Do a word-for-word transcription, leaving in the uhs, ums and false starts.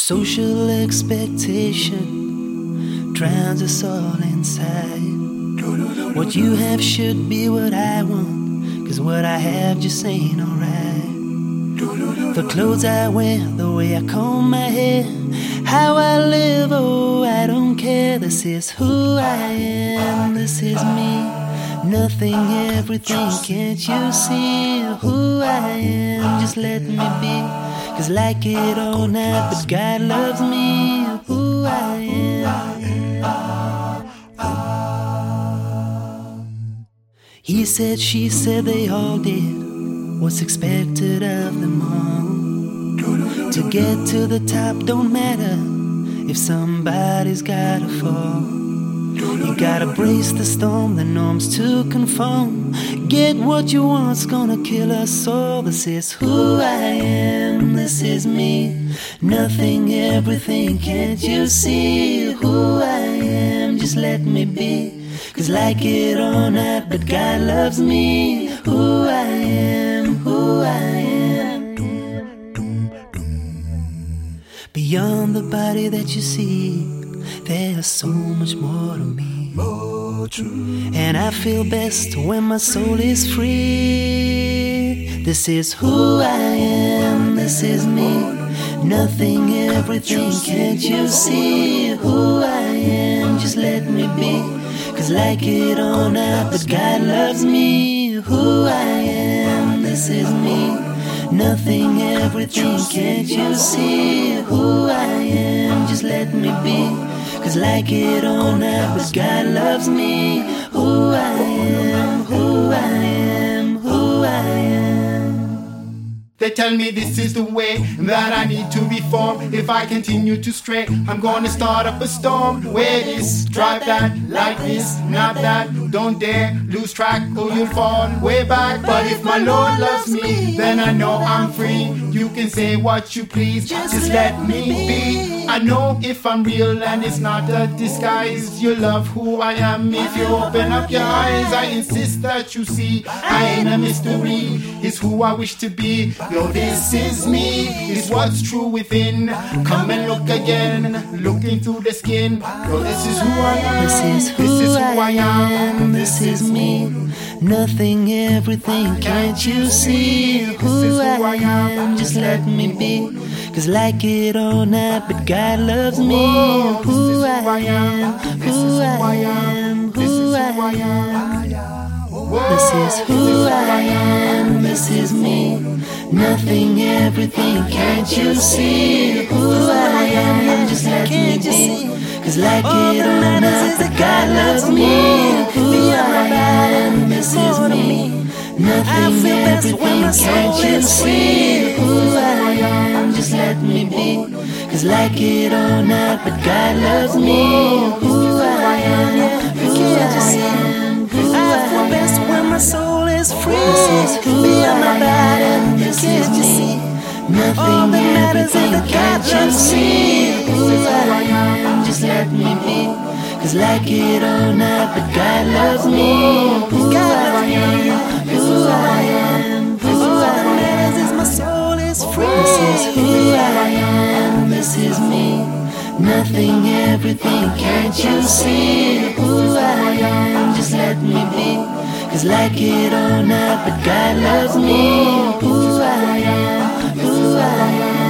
Social expectation drowns us all inside. What you have should be what I want, 'cause what I have just ain't alright. The clothes I wear, the way I comb my hair, how I live, oh I don't care. This is who I am, this is me. Nothing, everything, can't you see who I am? Just let me be, 'cause like it or not, but God loves me, who I am. He said, she said, they all did what's expected of them all. To get to the top don't matter if somebody's gotta fall. You gotta brace the storm, the norms to conform. Get what you want's gonna kill us all. This is who I am, this is me. Nothing, everything, can't you see who I am? Just let me be, 'cause like it or not, but God loves me, who I am, who I am. Beyond the body that you see, there's so much more to me. And I feel best when my soul is free. This is who I am, this is me. Nothing, everything, can't you see who I am? Just let me be, 'cause like it or not, but God loves me, who I am, this is me. Nothing, everything, can't you see who I am? Just let me be, 'cause like it or not, but God loves me, who I am, who I am, who I am. They tell me this is the way that I need to be formed. If I continue to stray, I'm gonna start up a storm. Wear this, drive that, like this, not that. Don't dare lose track or you'll fall way back. But if my Lord loves me, then I know I'm free. You can say what you please, just let me be. I know if I'm real and it's not a disguise. You love who I am if you open up your eyes. I insist that you see I ain't a mystery. It's who I wish to be. Yo, this is me, it's what's true within. Come and look again, looking through the skin. Yo, this is who I am, this is who, this is who I, I am, this is me. Nothing, everything, can't you see who, who I am? Just let me be, 'cause like it or not, but God loves me, who I am, who I am, who I am. This is who I am, this is me. Nothing, everything, can't you see who I am? Just let me be, 'cause like it or not, but God loves me, who I am, this is me. Nothing, everything, can't you see who I am? Just let me be, 'cause like it or not, but God loves me, who I am, who I am, who I feel best when my soul is free. This is who I am, this is me. Nothing, everything, can't you see who I am? Just let me be, 'cause like it or not, but God loves me, who I am, who I am, who I am. Is my soul is free. This is who I am, this is me. Nothing, everything, can't you see who I am? Just let me be, 'cause like it or not, but God loves me, who I am, who I am.